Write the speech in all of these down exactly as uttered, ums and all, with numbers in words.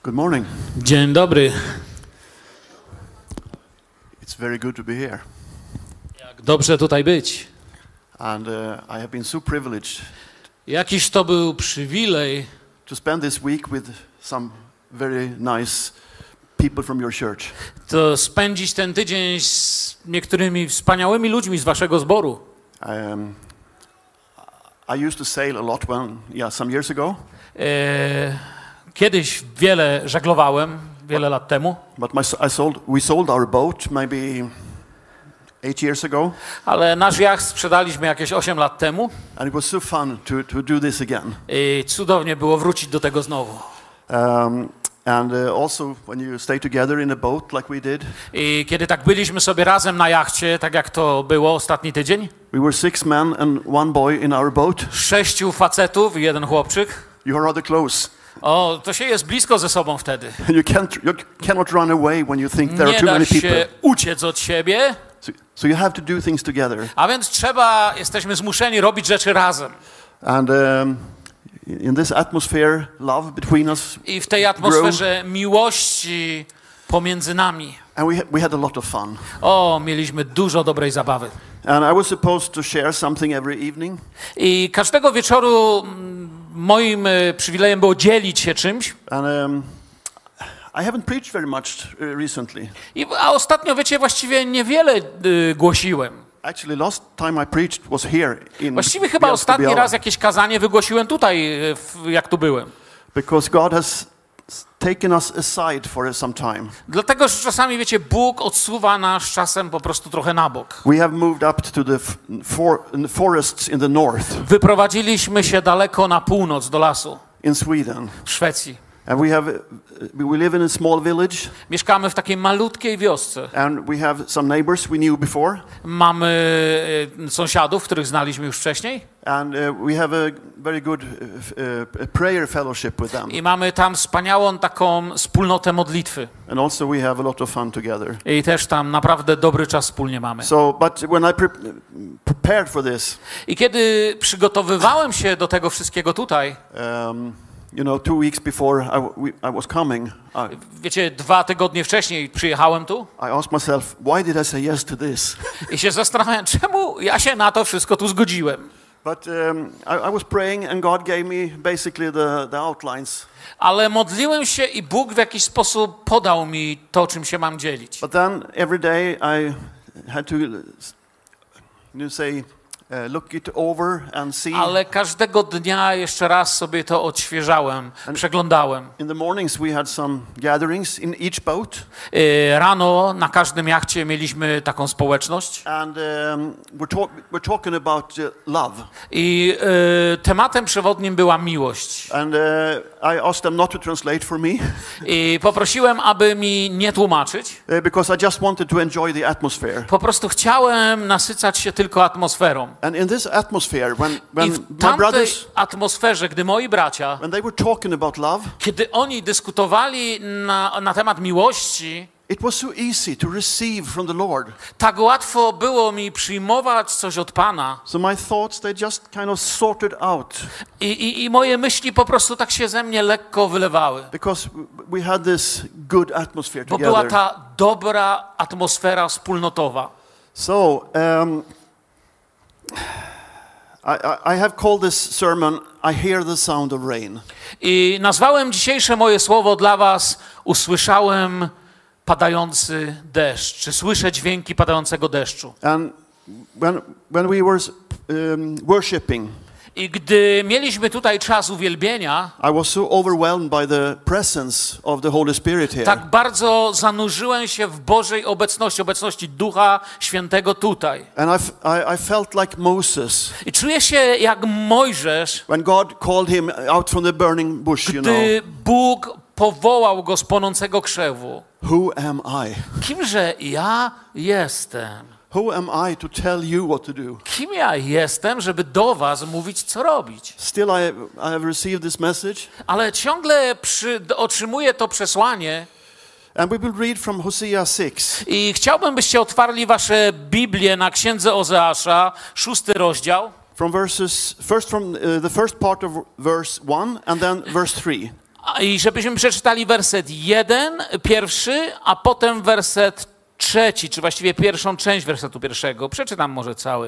Good morning. Dzień dobry. It's very good to be here. Jak dobrze tutaj być. And uh, I have been so privileged Jakiś to był przywilej to spend this week with some very nice people from your church. to spędzić ten tydzień z niektórymi wspaniałymi ludźmi z waszego zboru. Um, I used to sail a lot when, yeah, some years ago. E, kiedyś wiele żeglowałem, wiele lat temu, But my, I sold, we sold our boat maybe eight years ago. ale nasz jacht sprzedaliśmy jakieś osiem lat temu And it was so fun to, to do this again. i cudownie było wrócić do tego znowu. Um, and uh, also when you stay together in a boat like we did. I kiedy tak byliśmy sobie razem na jachcie, tak jak to było ostatni tydzień, We were six men and one boy in our boat. sześciu facetów i jeden chłopczyk. You are rather close. O, to się jest blisko ze sobą wtedy. You can't, you cannot run away when you think there are Nie too da many people. się uciec od siebie, So, so you have to do things together. a więc trzeba, jesteśmy zmuszeni robić rzeczy razem. And um, in this atmosphere, love between us, I w tej atmosferze miłości pomiędzy nami. and we, ha- we had a lot of fun. O, mieliśmy dużo dobrej zabawy. And I was supposed to share something every evening. I każdego wieczoru mm, moim y, przywilejem było dzielić się czymś. And um, I haven't preached very much uh, recently. I, a ostatnio, wiecie, właściwie niewiele y, głosiłem. Actually, last time I preached was here in Właściwie chyba Bielsko ostatni Biała. raz jakieś kazanie wygłosiłem tutaj, y, w, jak tu byłem. Because God has s- taken us aside for some time. Dlatego, że czasami, wiecie, Bóg odsuwa nas czasem po prostu trochę na bok. We have moved up to the, f- for, in the forests in the north Wyprowadziliśmy się daleko na północ do lasu in Sweden. w Szwecji. And we have, uh, we live in a small village, Mieszkamy w takiej malutkiej wiosce. and we have some neighbors we knew before, Mamy e, sąsiadów, których znaliśmy już wcześniej. and uh, we have a very good uh, f- uh, prayer fellowship with them. I mamy tam wspaniałą taką wspólnotę modlitwy. And also we have a lot of fun together. I też tam naprawdę dobry czas wspólnie mamy. So, but when I pre- prepared for this, I kiedy przygotowywałem się do tego wszystkiego tutaj, um, you know, two weeks before I, w- we, I was coming, I, wiecie, dwa tygodnie wcześniej przyjechałem tu I asked myself, why did I say yes to this? i się zastanawiałem, czemu ja się na to wszystko tu zgodziłem. But um, I, I was praying, and God gave me basically the, the outlines. Ale modliłem się i Bóg w jakiś sposób podał mi to, czym się mam dzielić. But then every day I had to, you know, say, uh, look it over and see. Ale każdego dnia jeszcze raz sobie to odświeżałem, przeglądałem. In the mornings we had some gatherings in each boat, Yy, Rano na każdym jachcie mieliśmy taką społeczność and um, we're, talk, we're talking about uh, love. i yy, tematem przewodnim była miłość. And uh, I asked them not to translate for me I poprosiłem, aby mi nie tłumaczyć. uh, because I just wanted to enjoy the atmosphere. Po prostu chciałem nasycać się tylko atmosferą. And in this atmosphere, when, I when w my tamtej brothers, atmosferze, gdy moi bracia, when they were talking about love, kiedy oni dyskutowali na, na temat miłości, it was so easy to receive from the Lord. tak łatwo było mi przyjmować coś od Pana. So my thoughts, they just kind of sorted out I, i, I moje myśli po prostu tak się ze mnie lekko wylewały. because we had this good atmosphere Bo była together. ta dobra atmosfera wspólnotowa. So um, I, I, I have called this sermon, I hear the sound of rain. I nazwałem dzisiejsze moje słowo dla was, usłyszałem padający deszcz, czy słyszę dźwięki padającego deszczu. And when, when we were um, worshiping, I gdy mieliśmy tutaj czas uwielbienia, I was so overwhelmed by the presence of the Holy Spirit here. tak bardzo zanurzyłem się w Bożej obecności, obecności Ducha Świętego tutaj. And I, f- I, I felt like Moses I czuję się jak Mojżesz, when God called him out from the burning bush, you know. gdy Bóg powołał go z płonącego krzewu. Who am I? Kimże ja jestem? Who am I to tell you what to do? Kim ja jestem, żeby do was mówić, co robić? Still, I, I have received this message. Ale ciągle przy, otrzymuję to przesłanie And we will read from Hosea six. i chciałbym, byście otwarli wasze Biblię na Księdze Ozeasza, szósty rozdział. From verses, first from uh, the first part of verse one and then verse three. A I żebyśmy przeczytali werset jeden, pierwszy, a potem werset trzeci, czy właściwie pierwszą część wersetu pierwszego. Przeczytam może cały.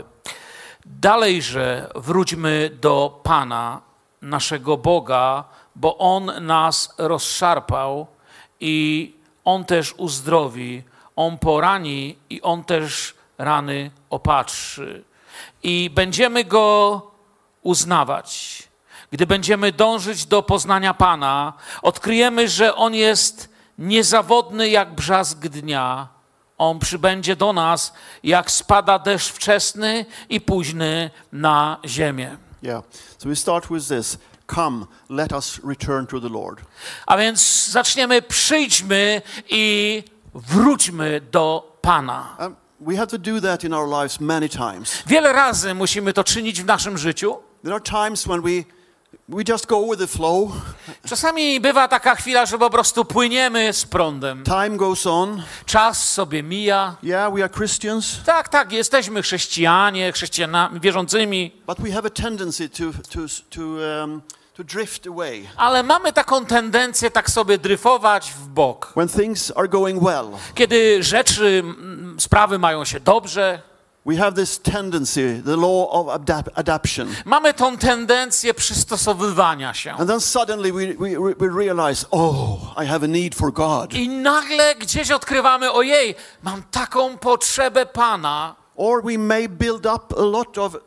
Dalejże wróćmy do Pana, naszego Boga, bo On nas rozszarpał i On też uzdrowi. On porani i On też rany opatrzy. I będziemy Go uznawać. Gdy będziemy dążyć do poznania Pana, odkryjemy, że On jest niezawodny jak brzask dnia. On przybędzie do nas, jak spada deszcz wczesny i późny na ziemię. Yeah. So we start with this. Come, let us return to the Lord. A więc zaczniemy, przyjdźmy i wróćmy do Pana. Um, we have to do that in our lives many times. Wiele razy musimy to czynić w naszym życiu. There are times when we we just go with the flow. Czasami bywa taka chwila, że po prostu płyniemy z prądem. Time goes on. Czas sobie mija. Yeah, we are Christians. Tak, tak, jesteśmy chrześcijanie, chrześcijanami wierzącymi, But we have a tendency to to to um, to drift away ale mamy taką tendencję tak sobie dryfować w bok. when things are going well. Kiedy rzeczy, mm, sprawy mają się dobrze, We have this tendency, the law of adap- adaption, mamy tą tendencję przystosowywania się. and then suddenly we, we we realize, oh, I have a need for God, I nagle gdzieś odkrywamy, ojej, mam taką potrzebę Pana. or we may build up a lot of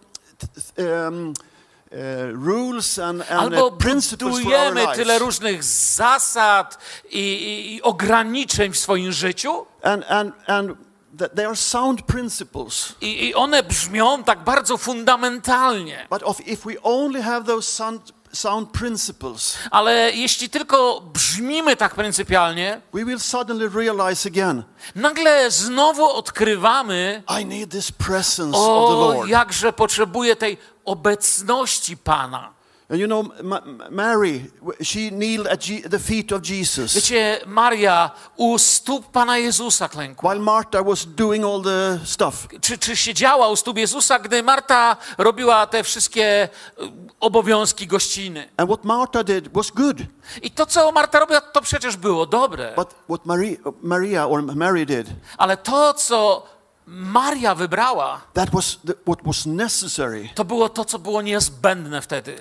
um, uh, rules and and Albo uh, principles for our budujemy tyle lives, różnych zasad i, i, i ograniczeń w swoim życiu. and and and that they are sound principles. I, I one brzmią tak bardzo fundamentalnie. But of, if we only have those sound, sound principles, Ale jeśli tylko brzmimy tak pryncypialnie, we will suddenly realize again, nagle znowu odkrywamy, I need this presence of the o, Lord. jakże potrzebuję tej obecności Pana. And you know, Ma- Mary, she kneeled at Je- the feet of Jesus, Wiecie, Maria u stóp Pana Jezusa klękła. while Martha was doing all the stuff. Czy, czy siedziała u stóp Jezusa, gdy Marta robiła te wszystkie y, obowiązki gościny. And what Martha did was good. I to, co Marta robiła, to przecież było dobre. But what Maria, Maria or Mary did, Ale to, co Maria wybrała, that was the, what was necessary. to było to, co było niezbędne wtedy.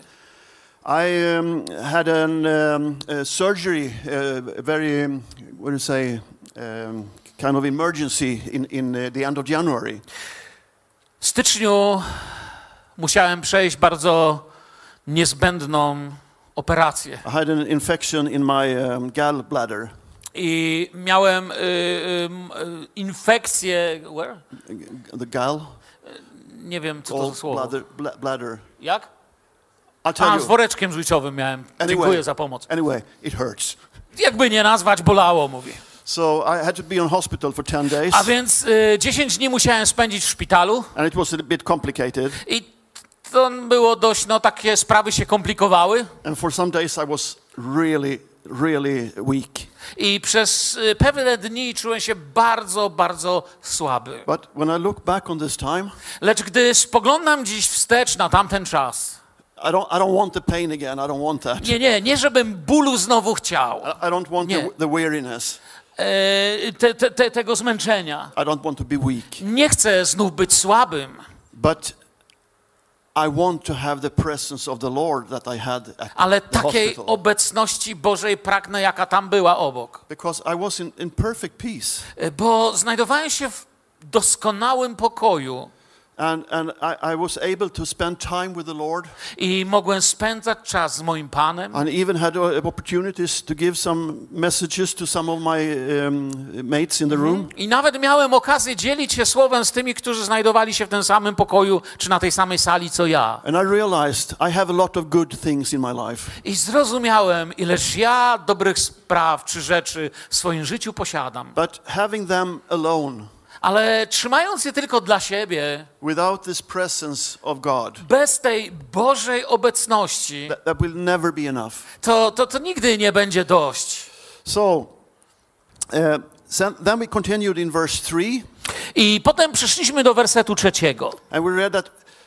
I um, had an um, a surgery, uh, very, um, what do you say, um, kind of emergency in, in uh, the end of January. W styczniu musiałem przejść bardzo niezbędną operację. I had an infection in my um, gallbladder. I miałem y, y, y, infekcję, where? The gall, Nie wiem, co to za słowo. bladder, bla- bladder. Jak? I'll tell A, z you. woreczkiem żółciowym miałem. Dziękuję za pomoc. Anyway, it hurts. Jakby nie nazwać, bolało, mówi. So I had to be in hospital for ten days, A więc y, dziesięć dni musiałem spędzić w szpitalu and it was a bit complicated. i to było dość, no takie sprawy się komplikowały And for some days I was really, really weak. i przez y, pewne dni czułem się bardzo, bardzo słaby. But when I look back on this time, Lecz gdy spoglądam dziś wstecz na tamten czas, I don't, I don't want the pain again. I don't want that. nie, nie, nie żebym bólu znowu chciał, I, I don't want Nie. the, the weariness. e, te, te, te, tego zmęczenia. I don't want to be weak. Nie chcę znów być słabym, But I want to have the presence of the Lord that I had at ale the takiej hospital. obecności Bożej pragnę, jaka tam była obok. Because I was in, in perfect peace. E, Bo znajdowałem się w doskonałym pokoju And, and I, I was able to spend time with the Lord, i mogłem spędzać czas z moim Panem. and even had uh, opportunities to give some messages to some of my um, mates in the room. I nawet miałem okazję dzielić się słowem z tymi, którzy znajdowali się w tym samym pokoju, czy na tej samej sali, co ja. And I realized I have a lot of good things in my life. I zrozumiałem, ileż ja dobrych spraw czy rzeczy w swoim życiu posiadam. But having them alone, Ale trzymając je tylko dla siebie, without this presence of God, bez tej Bożej obecności, that, that will never be enough. to, to, to nigdy nie będzie dość. So, uh, sen- then we continued in verse three, I potem przeszliśmy do wersetu trzeciego. and we read that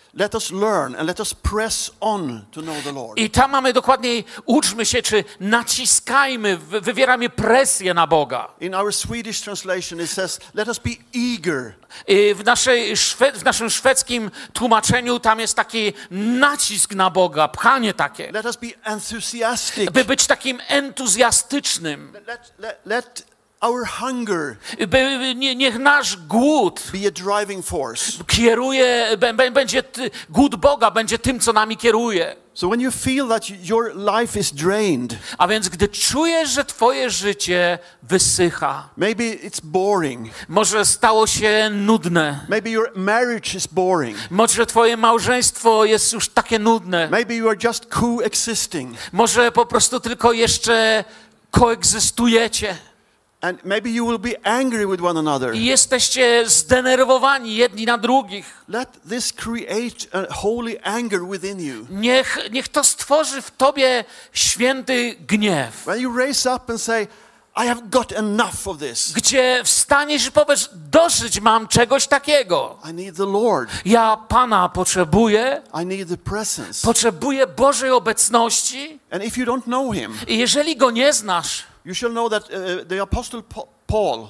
let us learn and let us press on to know the Lord. I tam mamy dokładniej, uczmy się, czy naciskajmy, wy- wywieramy presję na Boga. In our Swedish translation it says, let us be eager. I w, naszej szwe- w naszym szwedzkim tłumaczeniu tam jest taki nacisk na Boga, pchanie takie, Let us be enthusiastic. by być takim entuzjastycznym. Let, let, let our hunger By, by, nie, niech nasz głód be a driving force. kieruje, b- b- będzie, ty, głód Boga będzie tym, co nami kieruje. So when you feel that your life is drained, A więc gdy czujesz, że twoje życie wysycha, maybe it's boring, może stało się nudne, maybe your marriage is boring, może twoje małżeństwo jest już takie nudne, maybe you are just coexisting, może po prostu tylko jeszcze koegzystujecie and maybe you will be angry with one another. i jesteście zdenerwowani jedni na drugich. Let this create a holy anger within you. Niech, niech to stworzy w tobie święty gniew, When you raise up and say, I have got enough of this. gdzie wstaniesz i powiesz, dosyć mam czegoś takiego. I need the Lord. Ja Pana potrzebuję, I need the presence. potrzebuję Bożej obecności And if you don't know him, i jeżeli Go nie znasz, you shall know that uh, the apostle Pa- Paul,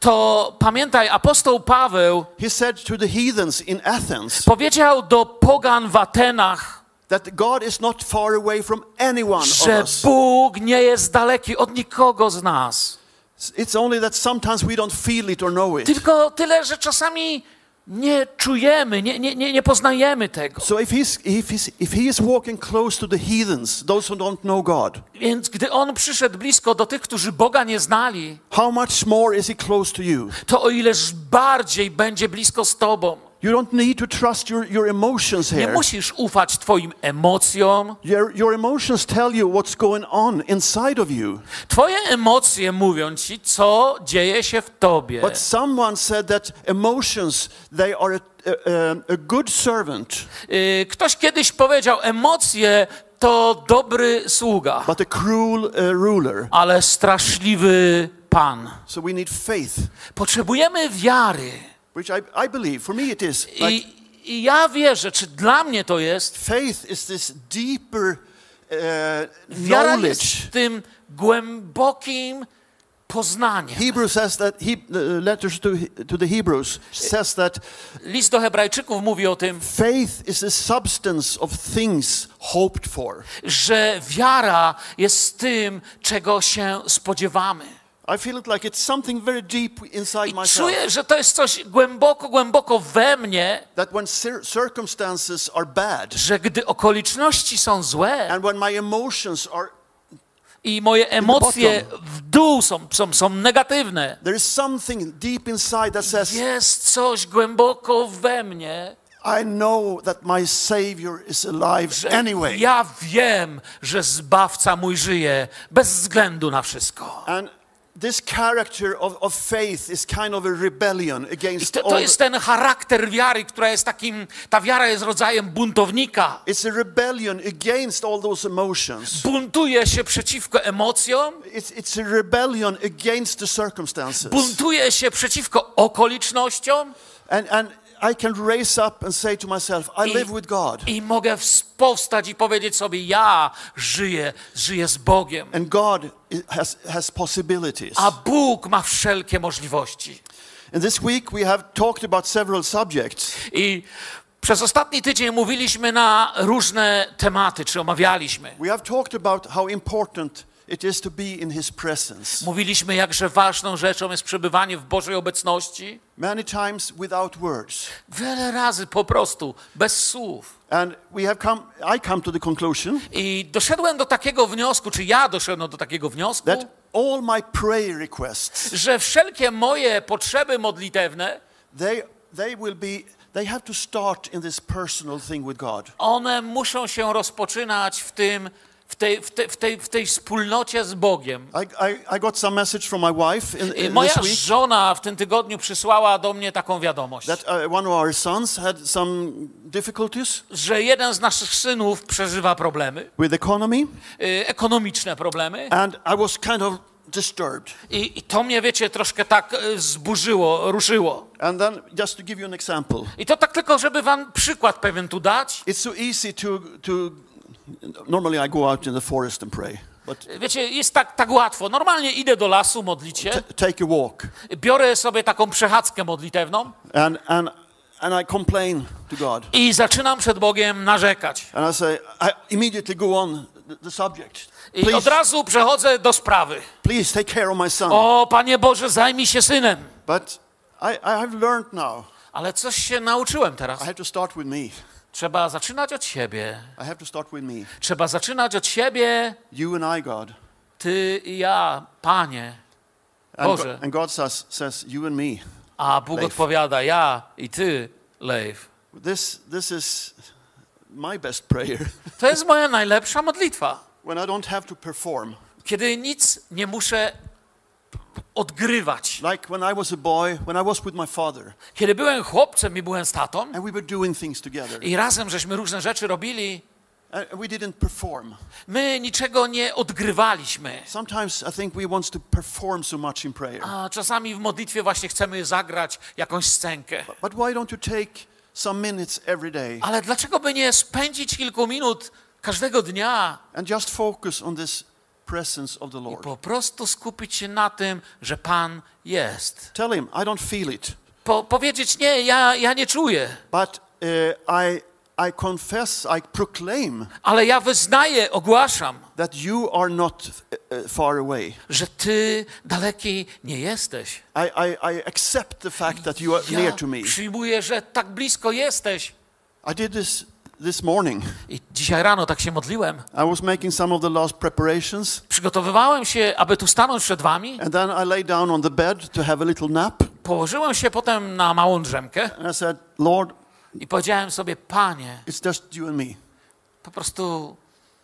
to pamiętaj, apostoł Paweł he said to the heathens in Athens powiedział do pogan w Atenach, that God is not far away from anyone of że us. Bóg nie jest daleki od nikogo z nas. It's only that sometimes we don't feel it or know it. Tylko tyle, że czasami nie czujemy, nie, nie, nie, nie poznajemy tego. So if he's, if he's if he is walking close to the heathens, those who don't know God, Więc gdy On przyszedł blisko do tych, którzy Boga nie znali, how much more is he close to you? to o ileż bardziej będzie blisko z tobą. You don't need to trust your, your emotions Nie here. musisz ufać twoim emocjom. Your, your emotions tell you what's going on inside of you. Twoje emocje mówią ci, co dzieje się w tobie. But someone said that emotions, they are a, a, a good servant, Y, Ktoś kiedyś powiedział, emocje to dobry sługa, but a cruel uh, ruler. ale straszliwy Pan. So we need faith, Potrzebujemy wiary. which I, I believe, for me it is. Like I, I ja wierzę, czy dla mnie to jest, faith is this deeper uh, wiara knowledge. jest tym głębokim poznaniem. Hebrews says that, he, uh, letters to, to the Hebrews says that List do Hebrajczyków mówi o tym, faith is the substance of things hoped for. że wiara jest tym, czego się spodziewamy. I feel it like it's something very deep inside I myself. czuję, że to jest coś głęboko, głęboko we mnie, That when cir- circumstances are bad że gdy okoliczności są złe and when my emotions are, i moje emocje w dół są, są, są negatywne, there is something deep inside that says, jest coś głęboko we mnie, I know that my Savior is alive że anyway. ja wiem, że Zbawca mój żyje bez względu na wszystko. And this character of, of faith is kind of a rebellion I against to, all. to jest ten charakter wiary, która jest takim, ta wiara jest rodzajem buntownika. It's a rebellion against all those emotions. Buntuje się przeciwko emocjom, It's, it's a rebellion against the circumstances. buntuje się przeciwko okolicznościom And, and I can raise up and say to myself, I I- live with God. i mogę powstać i powiedzieć sobie, ja żyję, żyję z Bogiem, And God i- has, has possibilities. a Bóg ma wszelkie możliwości. And this week we have talked about several subjects. I przez ostatni tydzień mówiliśmy na różne tematy, czy omawialiśmy. We have talked about how important it is to be in His presence. Mówiliśmy, jakże ważną rzeczą jest przebywanie w Bożej obecności. Many times without words. Wiele razy po prostu, bez słów. And we have come, I come to the conclusion I doszedłem do takiego wniosku, czy ja doszedłem do takiego wniosku, that all my prayer requests, że wszelkie moje potrzeby modlitewne, they, they will be, they have to start in this personal thing with God. one muszą się rozpoczynać w tym, w tej, w tej, w tej, w tej wspólnocie z Bogiem. I, I, I got some message from my wife in, I in moja this week żona w tym tygodniu przysłała do mnie taką wiadomość, that uh, one of our sons had some difficulties że jeden z naszych synów przeżywa problemy, with economy. y, ekonomiczne problemy. And I was kind of disturbed. I, I to mnie, wiecie, troszkę tak e, zburzyło, ruszyło. And then, just to give you an example, I to tak tylko, żeby wam przykład pewien tu dać. it's so easy to, to normally I go out in the forest and pray, but Wiecie, jest tak, tak łatwo. Normalnie idę do lasu modlić się, t- take a walk, biorę sobie taką przechadzkę modlitewną and, and, and I complain to God. i zaczynam przed Bogiem narzekać. And I say, I immediately go on the, the subject. I od Please, razu przechodzę do sprawy. please take care of my son. O, Panie Boże, zajmij się synem. But I, I have learned now, Ale coś się nauczyłem teraz. I have to start with me. Trzeba zaczynać od siebie. I have to start with me. Trzeba zaczynać od siebie. You and I, God. Ty i ja, Panie. And, Boże. God, and God says, says, you and me. A Bóg Leif. odpowiada, ja i ty, Leif. This, this is my best prayer. To jest moja najlepsza modlitwa. When I don't have to perform. Kiedy nic nie muszę odgrywać. Like when I was a boy, when I was with my father, Kiedy byłem chłopcem i byłem z tatą and we were doing things together, i razem żeśmy różne rzeczy robili, and we didn't perform. my niczego nie odgrywaliśmy. Sometimes I think we want to perform so much in prayer. A czasami w modlitwie właśnie chcemy zagrać jakąś scenkę. But why don't you take some minutes every day Ale dlaczego by nie spędzić kilku minut każdego dnia and just focus on this presence of the i Lord? po prostu skupić się na tym, że Pan jest? Tell him, I don't feel it, Po, powiedzieć, nie, ja, ja nie czuję, but uh, I, I confess, I proclaim ale ja wyznaję, ogłaszam, that you are not uh, far away. że Ty daleki nie jesteś. I, I, I accept the fact that you are Ja near to me. przyjmuję, że tak blisko jesteś. I did this this morning. I dzisiaj rano tak się modliłem. I was making some of the last preparations, Przygotowywałem się, aby tu stanąć przed wami. and then I lay down on the bed to have a little nap, Położyłem się potem na małą drzemkę and I said, Lord, i powiedziałem sobie, Panie, it's just you and me. po prostu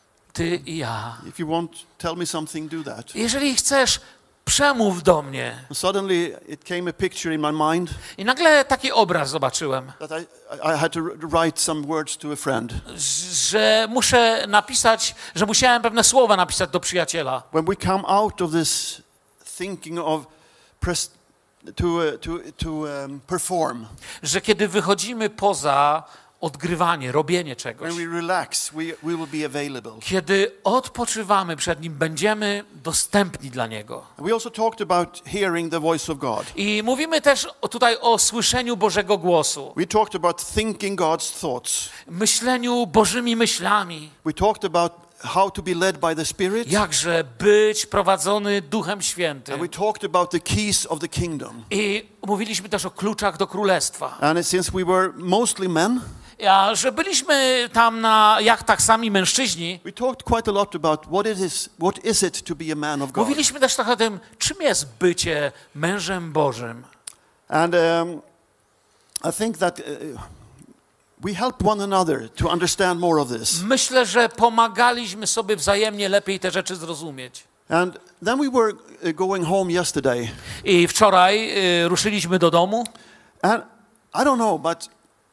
Ty i ja. If you want, tell me something, do that. Jeżeli chcesz, przemów do mnie. Suddenly it came a picture in my mind I nagle taki obraz zobaczyłem, that I, I had to write some words to a friend. że muszę napisać, że musiałem pewne słowa napisać do przyjaciela. When we come out of this thinking of pres- to, uh, to, to um, perform, Że kiedy wychodzimy poza odgrywanie, robienie czegoś, when we relax, we, we will be available. kiedy odpoczywamy przed Nim, będziemy dostępni dla Niego. We also talked about hearing the voice of God. I mówimy też o- tutaj o słyszeniu Bożego głosu, We talked about thinking God's thoughts. myśleniu Bożymi myślami, We talked about how to be led by the Spirit. jakże być prowadzony Duchem And Świętym. we talked about the keys of the kingdom. I mówiliśmy też o kluczach do królestwa. And since we were mostly men, A że byliśmy tam na jachtach sami mężczyźni, we talked quite a lot about what it is, what is it to be a man of God. mówiliśmy też trochę o tym, czym jest bycie mężem Bożym. And um, I think that uh, we help one another to understand more of this. Myślę, że pomagaliśmy sobie wzajemnie lepiej te rzeczy zrozumieć. And then we were uh, going home yesterday. I wczoraj y, ruszyliśmy do domu And I don't know, but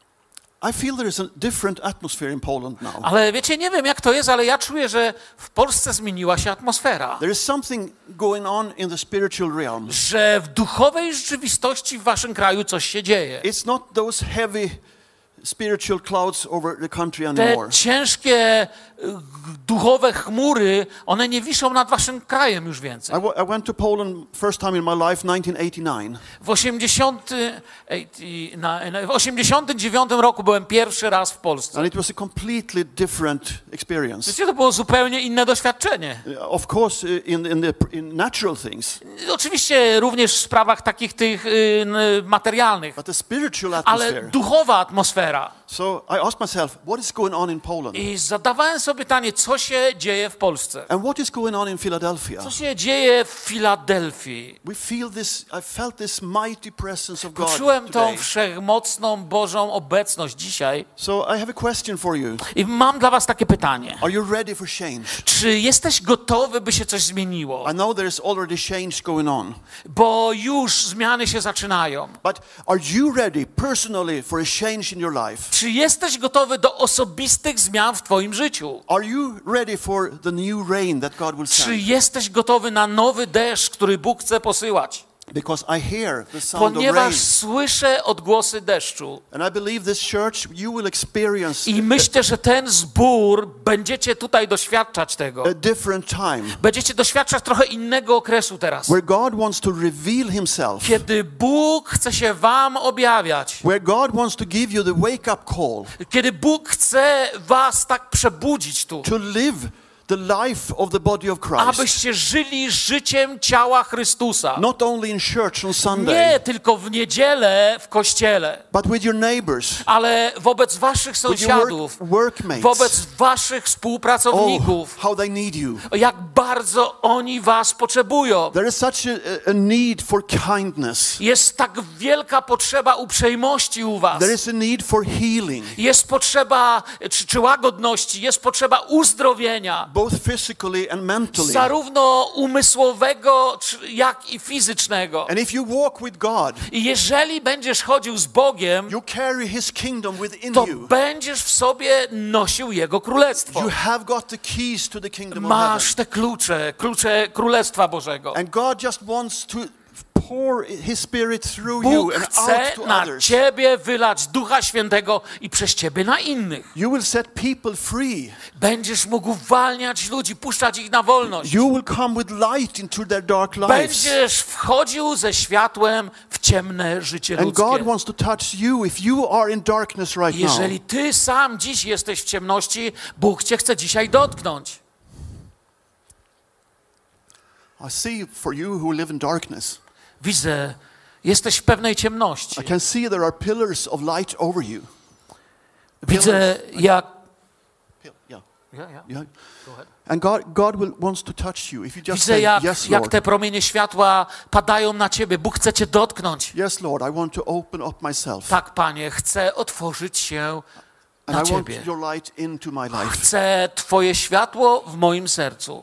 I feel there is a different atmosphere in Poland now. ale wiecie, nie wiem jak to jest, ale ja czuję, że w Polsce zmieniła się atmosfera. There is something going on in the spiritual realm. Że w duchowej rzeczywistości w waszym kraju coś się dzieje. It's not those heavy spiritual clouds over the country Te anymore. ciężkie y, duchowe chmury, one nie wiszą nad waszym krajem już więcej. I, w- I went to Poland first time in my life, nineteen eighty-nine. W osiemdziesiątym na- na- w osiemdziesiątym dziewiątym roku byłem pierwszy raz w Polsce. And it was a completely different experience. Wiecie, to było zupełnie inne doświadczenie. Uh, Of course, uh, in, in, the, in natural things, Oczywiście również w sprawach takich tych y, n- materialnych, but the spiritual ale atmosphere. duchowa atmosfera. So I asked myself, what is going on in Poland? I zadawałem sobie pytanie, co się dzieje w Polsce? And what is going on in Philadelphia? Co się dzieje w Filadelfii? We feel this, I felt this mighty presence of God Poczułem tą today. wszechmocną Bożą obecność dzisiaj. So I have a question for you. I mam dla was takie pytanie. Are you ready for change? Czy jesteś gotowy, by się coś zmieniło? I know there is already change going on, Bo już zmiany się zaczynają. but are you ready personally for a change in your life? Czy jesteś gotowy do osobistych zmian w twoim życiu? Are you ready for the new rain that God will Czy send? jesteś gotowy na nowy deszcz, który Bóg chce posyłać? Because I hear the sound of Ponieważ rain. słyszę odgłosy deszczu. And I believe this church, you will experience I myślę, że ten zbór, będziecie tutaj doświadczać tego. a different time. Będziecie doświadczać trochę innego okresu teraz. Where God wants to reveal himself. Kiedy Bóg chce się wam objawiać. Where God wants to give you the wake-up call. Kiedy Bóg chce was tak przebudzić tu. To live the life of the body of Christ. Abyście żyli życiem ciała Chrystusa. Not only in church on Sunday. Nie tylko w niedzielę w kościele. But with your neighbors. Ale wobec waszych sąsiadów. With your work, workmates. Wobec waszych współpracowników. Oh, how they need you. Jak bardzo oni was potrzebują. There is such a, a need for kindness. Jest tak wielka potrzeba uprzejmości u was. There is a need for healing. Jest potrzeba czy, czy łagodności, jest potrzeba uzdrowienia. Both physically and mentally. Zarówno umysłowego, jak i fizycznego. And if you walk with God, I jeżeli będziesz chodził z Bogiem, you carry His kingdom within to you. będziesz w sobie nosił Jego królestwo. You have got the keys to the kingdom of Masz heaven. te klucze, klucze Królestwa Bożego. And God just wants to pour His Spirit through Bóg you and chce out to na others. ciebie wylać Ducha Świętego i przez ciebie na innych. You will set people free. Będziesz mógł uwalniać ludzi, puszczać ich na wolność. You will come with light into their dark lives. Będziesz wchodził ze światłem w ciemne życie And God ludzkie. wants to touch you if you are in darkness right now. Jeżeli ty sam dziś jesteś w ciemności, Bóg cię chce dzisiaj dotknąć. I see for you who live in darkness. Widzę, jesteś w pewnej ciemności. I can see there are pillars of light over you. Widzę, jak... Yeah. Ja, ja. Yeah. And God, God will, wants to touch you. If you just Widzę, say, jak, yes, jak Lord. te promienie światła padają na ciebie. Bóg chce cię dotknąć. Yes, Lord, I want to open up myself. Tak, Panie, chcę otworzyć się na And I want ciebie. your light into my life. Chcę twoje światło w moim sercu.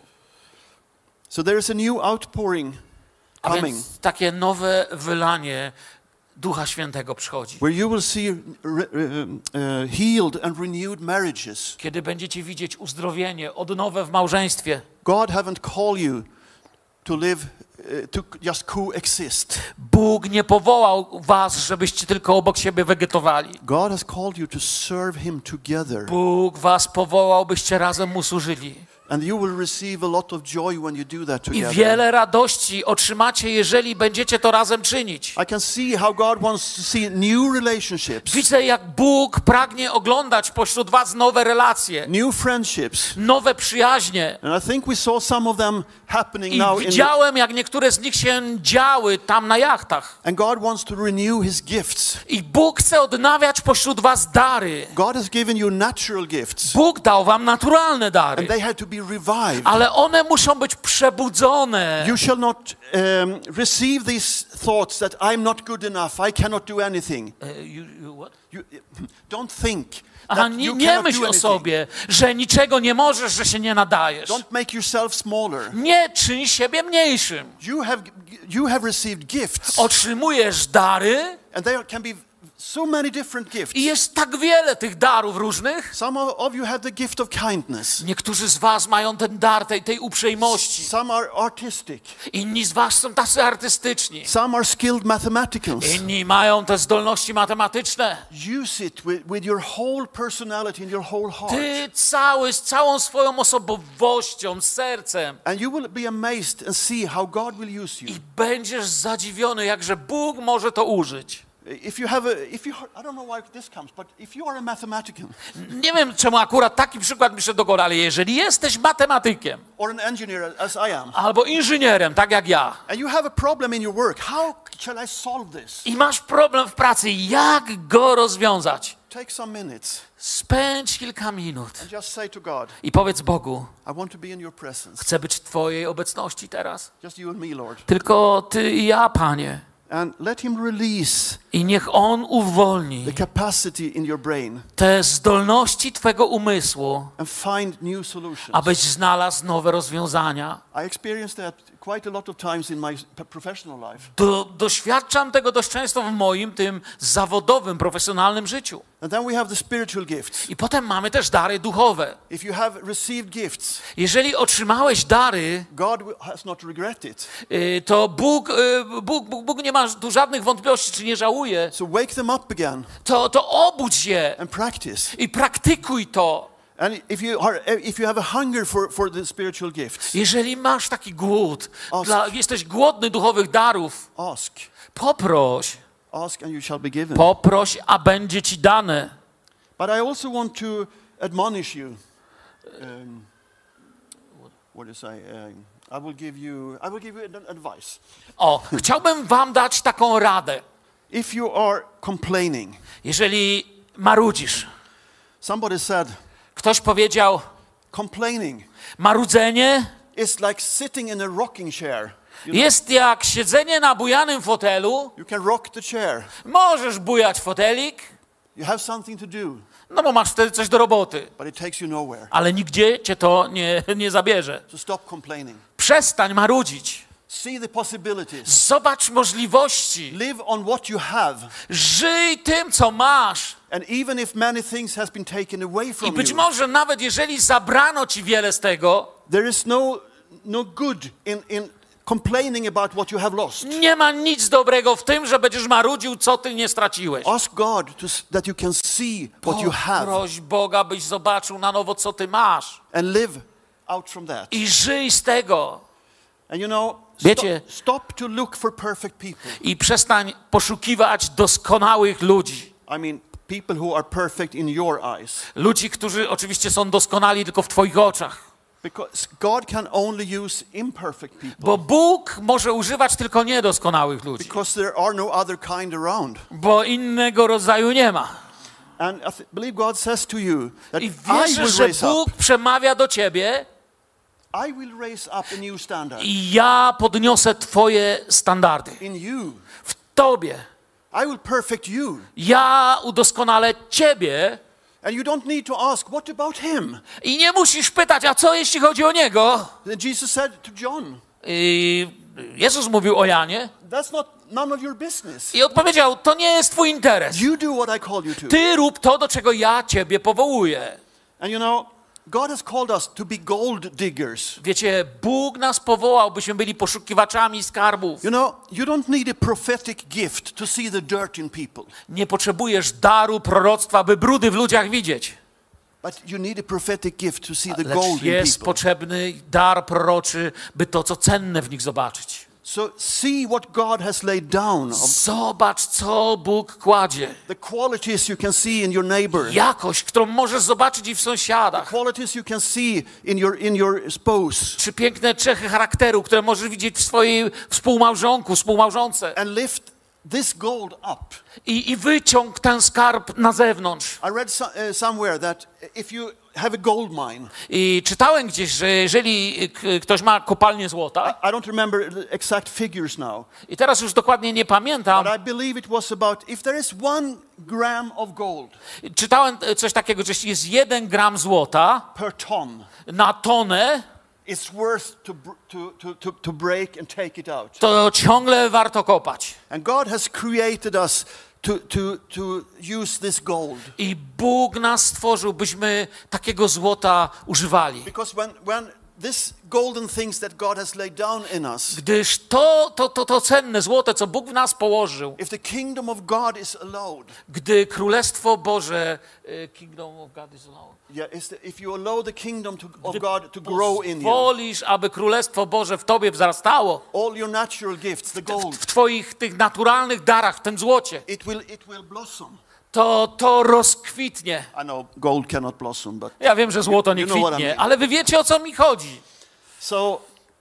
So there is a new outpouring A coming. więc takie nowe wylanie Ducha Świętego przychodzi. Where you will see re, re, uh, healed and renewed marriages. Kiedy będziecie widzieć uzdrowienie, odnowę w małżeństwie. God haven't called you to live, uh, to just coexist. Bóg nie powołał was, żebyście tylko obok siebie wegetowali. God has called you to serve Him together. Bóg was powołał, byście razem mu służyli. And you will receive a lot of joy when you do that I together. wiele radości otrzymacie, jeżeli będziecie to razem czynić. I can see how God wants to see new relationships, Widzę, jak Bóg pragnie oglądać pośród was nowe relacje, new friendships. nowe przyjaźnie. And I think we saw some of them happening I now in the, widziałem, jak niektóre z nich się działy tam na jachtach. and God wants to renew His gifts. I Bóg chce odnawiać pośród was dary. God has given you natural gifts, Bóg dał wam naturalne dary, and they had to be revived. ale one muszą być przebudzone. You shall not um, receive these thoughts that I'm not good enough, I cannot do anything. E, you- you what? You, don't think Aha, that nie, you nie cannot myśl do o anything. sobie, że niczego nie możesz, że się nie nadajesz. Don't make yourself smaller. Nie czyń siebie mniejszym. You have, you have received gifts, Otrzymujesz dary and there can be so many different gifts. i jest tak wiele tych darów różnych. Some of you have the gift of kindness. Niektórzy z was mają ten dar tej, tej uprzejmości. Some are artistic. Inni z was są tacy artystyczni. Some are skilled mathematicians. Inni mają te zdolności matematyczne. Use it with, with your whole personality and your whole heart. Ty cały, z całą swoją osobowością, z sercem. And you will be amazed and see how God will use you. I będziesz zadziwiony, jakże Bóg może to użyć. If you have a, if you, I don't know why this comes, but if you are a mathematician Nie wiem, czemu akurat taki przykład mi się do głowy, ale jeżeli jesteś matematykiem or an engineer as I am, albo inżynierem, tak jak ja, and you have a problem in your work, how shall I solve this? i masz problem w pracy, jak go rozwiązać? Take some minutes Spędź kilka minut and just say to God, i powiedz Bogu, I want to be in your presence. chcę być w Twojej obecności teraz. Just you and me, Lord. Tylko Ty i ja, Panie. And let Him release I niech On uwolni the capacity in your brain te zdolności Twego umysłu, and find new solutions. abyś znalazł nowe rozwiązania. I experienced that quite a lot of times in my p- professional life. Do, doświadczam tego dość często w moim tym zawodowym, profesjonalnym życiu. And then we have the spiritual gifts. I potem mamy też dary duchowe. If you have received gifts, Jeżeli otrzymałeś dary, God has not regretted. y, to Bóg, y, Bóg, Bóg, Bóg nie ma tu żadnych wątpliwości, czy nie żałuje. So wake them up again To, to obudź je and practice. i praktykuj to. And if you are, if you have a hunger for, for the spiritual gifts, Jeżeli masz taki głód, Ask. dla, jesteś głodny duchowych darów, ask. poproś. Ask and you shall be given. Poproś, a będzie ci dane. But I also want to admonish you. Um, what do you say? Um, I will give you. I will give you an advice. O, chciałbym wam dać taką radę. If you are complaining, Jeżeli marudzisz, somebody said, ktoś powiedział, complaining marudzenie is like sitting in a rocking chair. You, know, jest jak siedzenie na bujanym fotelu. you can rock the chair. Możesz bujać fotelik, You have something to do, no bo masz wtedy coś do roboty, but it takes you nowhere. ale nigdzie cię to nie, nie zabierze. So stop complaining. Przestań marudzić. See the possibilities. Zobacz możliwości. Live on what you have. Żyj tym, co masz. And even if many things has been taken away I from być you, może nawet jeżeli zabrano ci wiele z tego, there is no no good in in complaining about what you have lost. nie ma nic dobrego w tym, że będziesz marudził, co ty nie straciłeś. Ask God to, s- that you can see what you have Proś Boga, byś zobaczył na nowo, co ty masz. and live out from that. I żyj z tego. And you know, Wiecie- stop, stop to look for perfect people. I przestań poszukiwać doskonałych ludzi. I mean, people who are perfect in your eyes. Ludzi, którzy oczywiście są doskonali tylko w twoich oczach. Because God can only use imperfect people. Bo Bóg może używać tylko niedoskonałych ludzi. Because there are no other kind around. Bo innego rodzaju nie ma. And I th- believe God says to you that I I wierzę, will że raise Bóg up. przemawia do ciebie I will raise up a new standard i ja podniosę twoje standardy. in you. W tobie. I will perfect you. Ja udoskonalę ciebie And you don't need to ask, what about him? i nie musisz pytać, a co jeśli chodzi o niego? Then Jesus said to John, I Jezus mówił o Janie that's not none of your business. i odpowiedział, to nie jest twój interes. You do what I call you to. Ty rób to, do czego ja ciebie powołuję. And you know, God has called us to be gold diggers. Wiecie, Bóg nas powołał, byśmy byli poszukiwaczami skarbów. You know, you don't need a prophetic gift to see the dirt in people, Nie potrzebujesz daru proroctwa, by brudy w ludziach widzieć. but you need a prophetic gift to see the gold Lecz in jest people. potrzebny dar proroczy, by to, co cenne w nich zobaczyć. So see what God has laid down, of Zobacz, co Bóg kładzie. the qualities you can see in your neighbor, Jakość, którą możesz zobaczyć i w the sąsiadach. qualities you can see in your in your spouse, Czy piękne cechy charakteru, które możesz widzieć w swojej współmałżonku, współmałżonce. and lift this gold up. I, i wyciąg ten skarb na zewnątrz. I read so, uh, somewhere that if you have a gold mine, I czytałem gdzieś, że jeżeli k- ktoś ma kopalnię złota, I don't remember the exact figures now, i teraz już dokładnie nie pamiętam, but I believe it was about if there is one gram of gold czytałem coś takiego, że jeśli jest jeden gram złota per ton, na tonę, it's worth to, br- to, to, to, to break and take it out. to ciągle warto kopać. And God has created us to, to, to use this gold. I Bóg nas stworzył, byśmy takiego złota używali. Because when, when this golden things that God has laid down in us, Gdyż to, to, to, to cenne złote, co Bóg w nas położył, if the kingdom of God is allowed, gdy Królestwo Boże, e, Kingdom of God is allowed, yeah, is the, if you allow the kingdom to, of gdy God to grow in you, pozwolisz, aby Królestwo Boże w tobie wzrastało, all your natural gifts, the gold, w twoich tych naturalnych darach, w tym złocie, it will, it will blossom. to to rozkwitnie. I know gold cannot blossom, but Ja wiem, że złoto nie You know what I kwitnie, mean. ale wy wiecie, o co mi chodzi. so,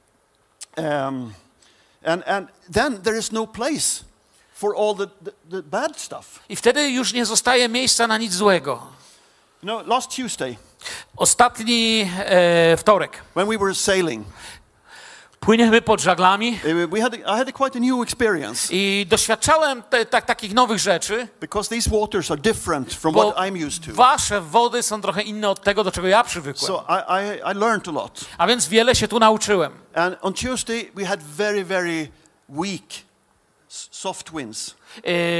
um, and, and then there is no place for all the, the, the bad stuff. I wtedy już nie zostaje miejsca na nic złego. You know, last Tuesday, Ostatni e, wtorek. when we were sailing, Płyniemy pod żaglami uh, we had a, I had a quite a new experience i doświadczałem te, tak, takich nowych rzeczy, because these waters are different from bo what I'm used to. wasze wody są trochę inne od tego, do czego ja przywykłem. So I, I, I learned a lot. A więc wiele się tu nauczyłem. And on Tuesday, we had very, very weak s- soft winds. Yy,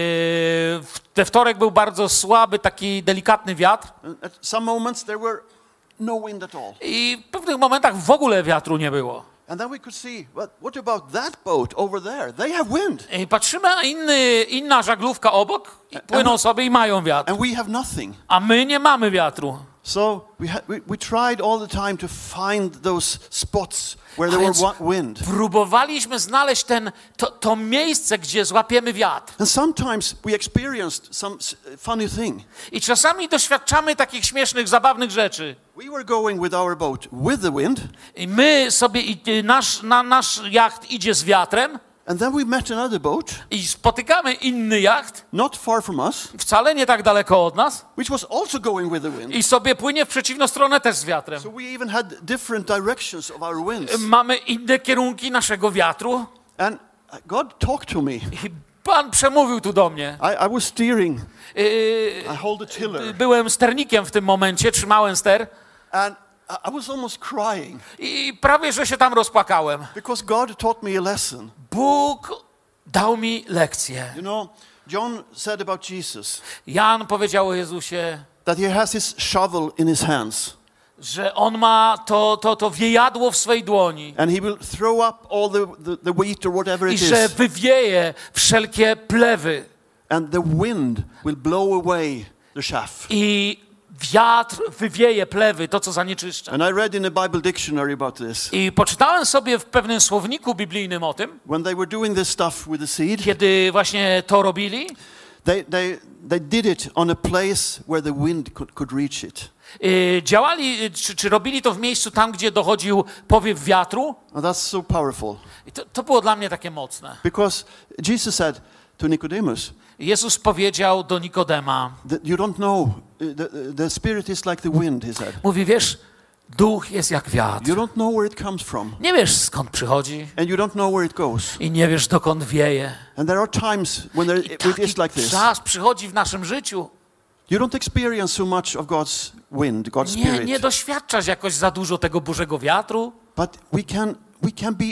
w we wtorek był bardzo słaby, taki delikatny wiatr And at some moments there were no wind at all. i w pewnych momentach w ogóle wiatru nie było. And then we could see, what, what about that boat over there? They have wind. I patrzymy, a inny, inna żaglówka obok i płyną sobie i mają wiatr, And we have nothing. a my nie mamy wiatru. So we, ha- we, we tried all the time to find those spots where A there więc were wa- wind. próbowaliśmy znaleźć ten, to, to miejsce, gdzie złapiemy wiatr. And sometimes we experienced some s- funny thing. I czasami doświadczamy takich śmiesznych, zabawnych rzeczy. We were going with our boat with the wind, I my sobie, i nasz, na, nasz jacht idzie z wiatrem and then we met another boat, i spotykamy inny jacht, not far from us, wcale nie tak daleko od nas, which was also going with the wind. i sobie płynie w przeciwną stronę też z wiatrem. So we even had different directions of our winds. Mamy inne kierunki naszego wiatru And God talked to me. i Pan przemówił tu do mnie. I, I was steering. Yy, I hold the tiller. byłem sternikiem w tym momencie, trzymałem ster And I I was almost crying i prawie, że się tam rozpłakałem. because God taught me a lesson. Bóg dał mi lekcję. You know, John said about Jesus Jan powiedział o Jezusie, that he has his shovel in his hands że on ma to, to, to wiejadło w swej dłoni and he will throw up all the, the, the wheat or whatever i it że is, wywieje wszelkie plewy and the wind will blow away the chaff. i wiatr wywieje plewy, to co zanieczyszcza. And I read in a Bible dictionary about this. I poczytałem sobie w pewnym słowniku biblijnym o tym, When they were doing this stuff with the seed, kiedy właśnie to robili. they, they, they did it on a place where the wind could, could reach it. Yy, działali, yy, czy, czy robili to w miejscu tam, gdzie dochodził powiew wiatru. And that's so powerful. I to, to było dla mnie takie mocne. Because Jesus said to Nicodemus, Jezus powiedział do Nikodema, that you don't know, uh, the, the spirit is like the wind, he said. mówi, wiesz, duch jest jak wiatr. You don't know where it comes from. Nie wiesz, skąd przychodzi And you don't know where it goes. i nie wiesz, dokąd wieje. And there are times when there, I it taki is like this. czas przychodzi w naszym życiu. You don't experience so much of God's wind, God's Nie, spirit. nie doświadczasz jakoś za dużo tego Bożego wiatru, But we can, we can be,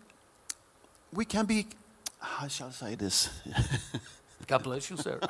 we can be, how shall I say this? God bless you, sir.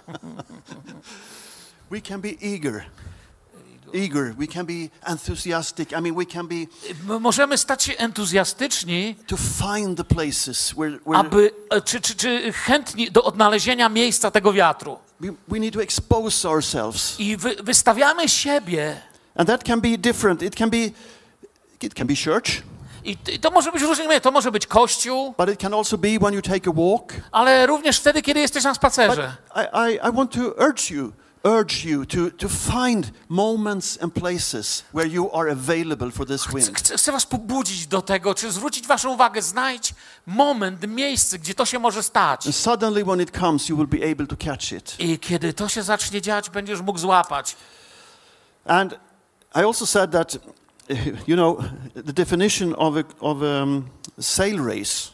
We can be eager. Eager. We can be enthusiastic. I mean, we can be M- Możemy stać się entuzjastyczni, to find the places where, where aby, e, czy, czy, czy chętni do odnalezienia miejsca tego wiatru. we, we need to expose ourselves. I wy, wystawiamy siebie. And that can be different. It can be, it can be church, I, I to może być różnie, to może być kościół, but it can also be when you take a walk. ale również wtedy, kiedy jesteś na But spacerze. I, I, I want to urge you, urge you to, to find moments and places where you are available for this wind. Chcę, chcę was pobudzić do tego, czy zwrócić waszą uwagę, znajdź moment, miejsce, gdzie to się może stać. And suddenly when it comes, you will be able to catch it. I kiedy to się zacznie dziać, będziesz mógł złapać. And I also said that, you know, the definition of a, of a um, sail race,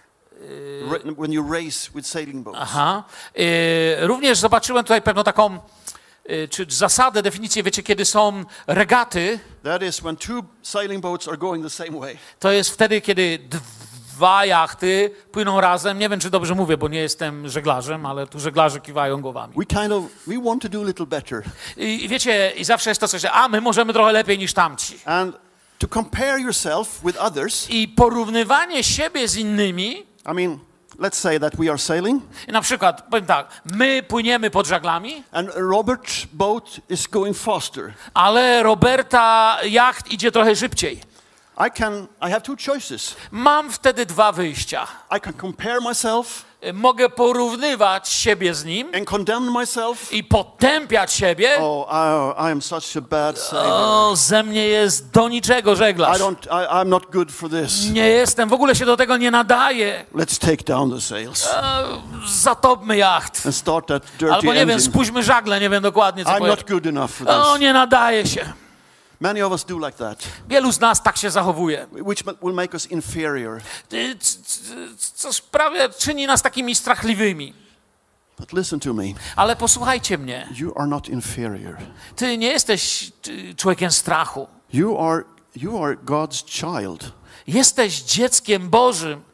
ra- when you race with sailing boats. Aha. Y, również zobaczyłem tutaj pewną taką, y, czy zasadę, definicję, wiecie, kiedy są regaty, That is when two sailing boats are going the same way. to jest wtedy, kiedy dwa jachty płyną razem. Nie wiem, czy dobrze mówię, bo nie jestem żeglarzem, ale tu żeglarze kiwają głowami. We kind of, we want to do a little better. I, i wiecie, i zawsze jest to coś, że a, my możemy trochę lepiej niż tamci. And to compare yourself with others, I porównywanie siebie z innymi, I mean, let's say that we are sailing i na przykład, powiem tak, my płyniemy pod żaglami, and Robert's boat is going faster. ale Roberta jacht idzie trochę szybciej. I can, I have two choices. Mam wtedy dwa wyjścia. I can compare myself Mogę porównywać siebie z nim and condemn myself. i potępiać siebie. Oh, I, I am such a bad sailor. O, ze mnie jest do niczego I żeglarz. don't, I, I'm not good for this. Nie jestem, w ogóle się do tego nie nadaję. Let's take down the sails E, zatopmy jacht. and start that dirty Albo nie wiem, engine. spuśćmy żagle, nie wiem dokładnie co I'm powiem. not good enough for O, this. nie nadaje się. Many of us do like that, Wielu z nas tak się zachowuje. which ma- will make us inferior. Y, c- c- Co sprawia, czyni nas takimi strachliwymi. But listen to me. Ale posłuchajcie mnie. You are not inferior. Ty nie jesteś y, człowiekiem strachu. You are, you are God's child. Jesteś dzieckiem Bożym.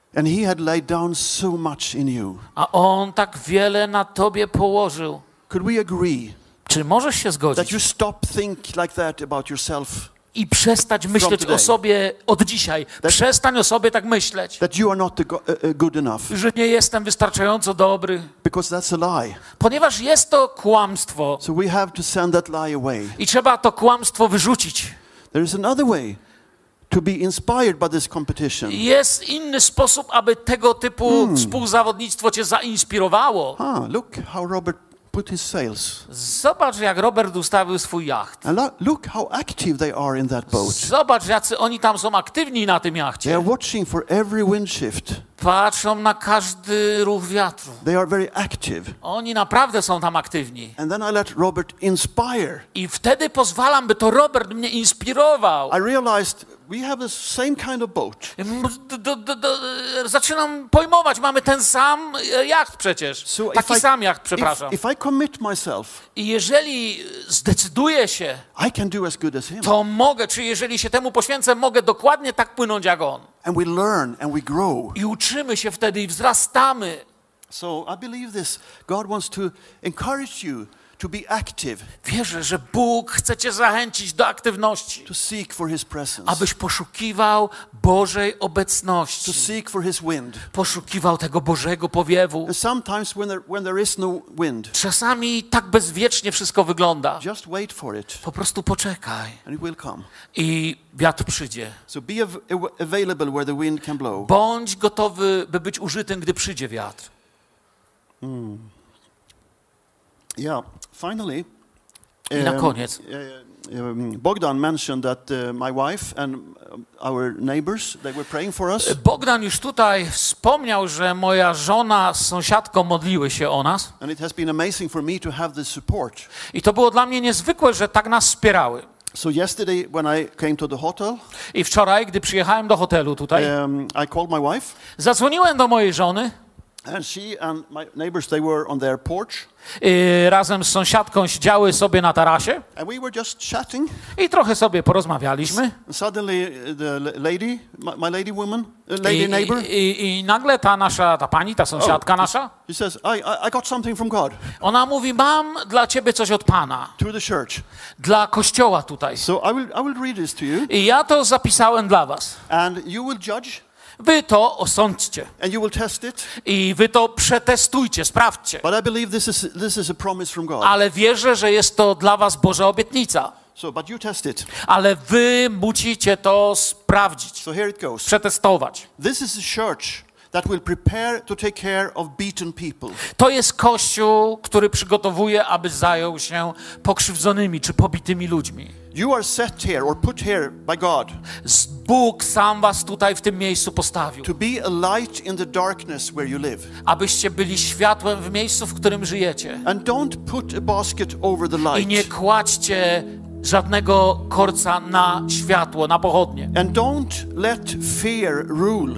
And he had laid down so much in you. A On tak wiele na tobie położył. Could we agree Czy możesz się that zgodzić you stop think like that about yourself? i przestać myśleć o sobie od dzisiaj? Przestań o sobie tak myśleć, That you are not the go- uh, uh, good enough? że nie jestem wystarczająco dobry, Because that's a lie. ponieważ jest to kłamstwo So we have to send that lie away. i trzeba to kłamstwo wyrzucić. There is another way to be inspired by this competition. Jest inny sposób, aby tego typu współzawodnictwo cię zainspirowało. Ah, look how Robert put his sails. Zobacz, jak Robert ustawił swój jacht. And lo- look how active they are in that boat. Zobacz, jacy oni tam są aktywni na tym They jachcie. are watching for every wind shift. Patrzą na każdy ruch wiatru. They are very active. Oni naprawdę są tam aktywni. And then I let Robert inspire. I wtedy pozwalam, by to Robert mnie inspirował. I realized we have the same kind of boat. Do, do, do, do, zaczynam pojmować, mamy ten sam jacht przecież. So Taki if I- sam jacht, przepraszam. If, if I commit myself, I jeżeli zdecyduję się, I can do as good as him. to mogę, czy jeżeli się temu poświęcę, mogę dokładnie tak płynąć jak on. And we learn and we grow. I uczymy się wtedy i wzrastamy. So I believe this. God wants to encourage you to be active, Wierzę, że Bóg chce cię zachęcić do aktywności, to seek for his presence, abyś poszukiwał Bożej to obecności, seek for his wind. poszukiwał tego Bożego powiewu. And sometimes when there, when there is no wind, Czasami tak bezwiecznie wszystko wygląda. just wait for it Po prostu poczekaj and it will come. i wiatr przyjdzie. So be av- av- available where the wind can blow. Bądź gotowy, by być użytym, gdy przyjdzie wiatr. Yeah. Finally, I na koniec. uh, um, Bogdan mentioned that uh, my wife and um, our neighbors, they were praying for us. Bogdan już tutaj wspomniał, że moja żona z sąsiadką modliły się o nas. And it has been amazing for me to have this support. I to było dla mnie niezwykłe, że tak nas wspierały. So yesterday when I came to the hotel, I wczoraj, gdy przyjechałem do hotelu tutaj, um, I called my wife, zadzwoniłem do mojej żony. and she and my neighbors, they were on their porch, Yy, razem z sąsiadką siedziały sobie na tarasie and we were just chatting. i trochę sobie porozmawialiśmy. And suddenly, uh, the l- lady, my, my lady woman, uh, lady I, neighbor, i, i, I nagle ta nasza, ta pani, ta sąsiadka nasza, she says, I, I, I got something from God ona mówi, mam dla ciebie coś od Pana, to the church. dla kościoła tutaj. So I will, I will read this to you, I ja to zapisałem dla was. and you will judge, Wy to osądźcie and you will test it. i wy to przetestujcie, sprawdźcie. But I believe this is this is a promise from God. Ale wierzę, że jest to dla was Boża obietnica. So, but you test it. Ale wy musicie to sprawdzić, So here it goes. przetestować. This is a church that will prepare to take care of beaten people. To jest Kościół, który przygotowuje, aby zajął się pokrzywdzonymi czy pobitymi ludźmi. You are set here or put here by God Z- Bóg sam was tutaj w tym miejscu postawił, to be a light in the darkness where you live. abyście byli światłem w miejscu, w którym żyjecie. And don't put a basket over the I nie light. kładźcie żadnego korca na światło, na pochodnie. And don't let fear rule.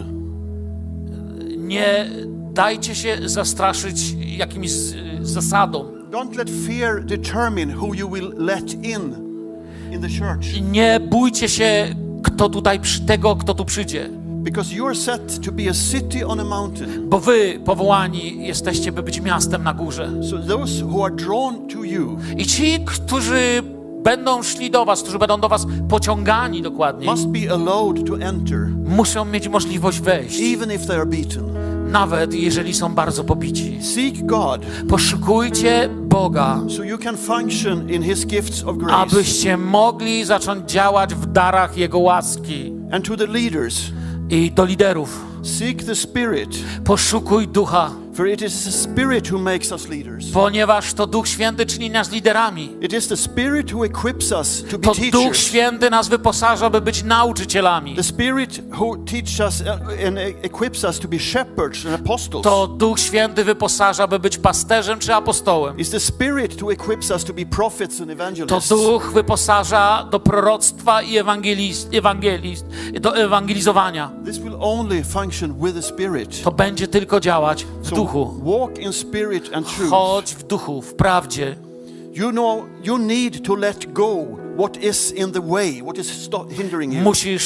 Nie dajcie się zastraszyć jakimś z- zasadą. Don't let fear determine who you will let in in the church. Nie bójcie się kto tutaj, przy- tego, kto tu przyjdzie. Because you are set to be a city on a mountain. Bo wy powołani jesteście, by być miastem na górze. So those who are drawn to you I ci, którzy będą szli do was, którzy będą do was pociągani dokładnie, must be allowed to enter, muszą mieć możliwość wejść, even if they are beaten. nawet jeżeli są bardzo pobici. Seek God Poszukujcie Boga, so you can function in His gifts of grace. abyście mogli zacząć działać w darach Jego łaski. And to the leaders, I do liderów, seek the Spirit, poszukuj Ducha, for it is the Spirit who makes us leaders. ponieważ to Duch Święty czyni nas liderami. It is the Spirit who equips us to be To Duch teachers. Święty nas wyposaża, by być nauczycielami. The Spirit who teaches us uh, and equips us to be shepherds and apostles. To Duch Święty wyposaża, by być pasterzem czy apostołem. It's the Spirit who equips us to be prophets and To evangelists. Duch wyposaża do proroctwa i ewangelist, ewangelist, do ewangelizowania. This will only function with the Spirit. To będzie tylko działać w So duchu. walk in spirit and truth. Chodź w duchu, w prawdzie. You know, you need to let go what is in the way, what is sto- hindering you. Musisz